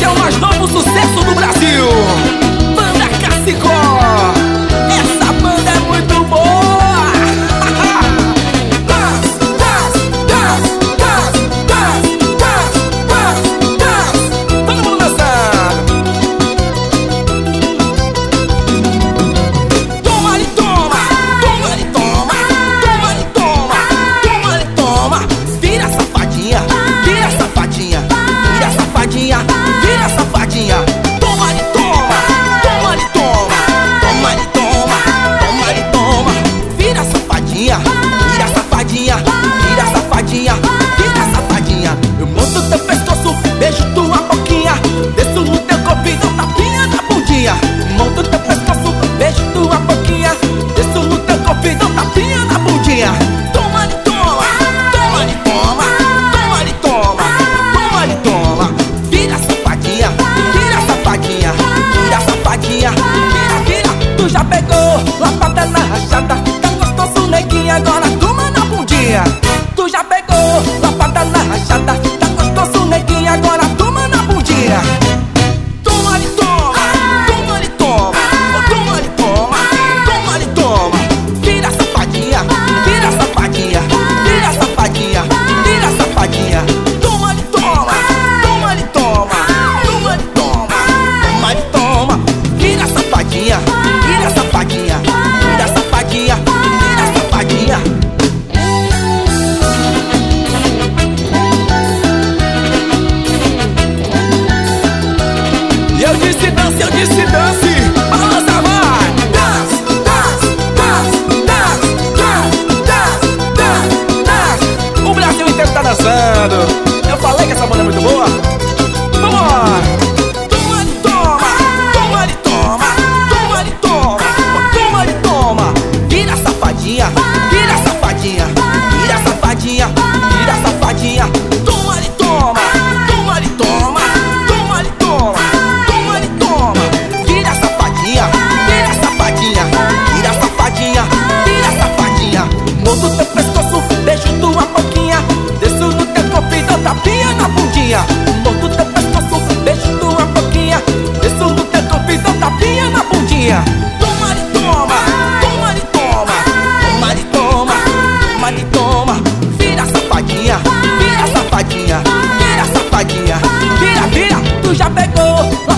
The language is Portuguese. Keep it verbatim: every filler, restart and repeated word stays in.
é o mais novo sucesso do Brasil. Banda Cacicó. Essa banda é muito boa. Todo mundo dançando. Toma-lhe, toma. Toma-lhe, toma. Toma-lhe, toma. Toma-lhe, toma. Vira safadinha. Vira safadinha. Vira safadinha. Vira safadinha. Toma-lhe, toma. Toma-lhe, toma. Toma-lhe, toma. Toma-lhe, toma. Vira safadinha. Vira safadinha. Vira safadinha. Vira safadinha. Eu monto teu pescoço, beijo tua boquinha, desço no teu corpo e dou tapinha na bundinha. Monto teu pescoço, beijo tua boquinha, desço no teu corpo e dou tapinha na bundinha. Toma-lhe, toma. Toma-lhe, toma. Toma-lhe, toma. Toma-lhe, toma. Vira safadinha. Vira safadinha. Vira safadinha. Vira, vira. Tu já pegou lapada na rachada, tá gostoso neguinha, agora toma na bundinha. Tu já pegou lapada na rachada, tá gostoso neguinha, agora toma na bundinha. Toma-lhe, toma. Toma-lhe, toma. Toma-lhe, toma. Toma-lhe, toma. Vira safadinha. Vira safadinha. Vira safadinha. Vira safadinha. Toma-lhe, toma. Toma-lhe, toma. Toma-lhe, toma. Toma-lhe, toma. Vira safadinha. Vira safadinha. Vira safadinha. Vira safadinha. E eu disse dance, eu disse dance. Balança, vai. Dance, dance, dance, dance, dance, dance, dance. O Brasil inteiro tá dançando. Eu falei que essa banda é muito boa. Vambora. Toma-lhe, toma. Toma-lhe, toma. Toma-lhe, toma. Toma-lhe, toma. Vira safadinha. Vira safadinha. Vira safadinha. Vira safadinha. Toma-lhe, toma. Toma-lhe, toma. Toma-lhe, toma. Toma-lhe, toma. Vira safadinha. Vira safadinha. Vira safadinha. Vira safadinha. Monto teu pescoço, beijo tua boquinha, desço no teu corpo e dou tapinha na bundinha. Monto teu pescoço, beijo tua boquinha, desço no teu corpo e dou tapinha na bundinha. Toma-lhe, toma. Toma-lhe, toma. Toma-lhe, toma. Toma-lhe, toma. Vira safadinha. Vira safadinha. Vira safadinha. Vira, vira. Tu já pegou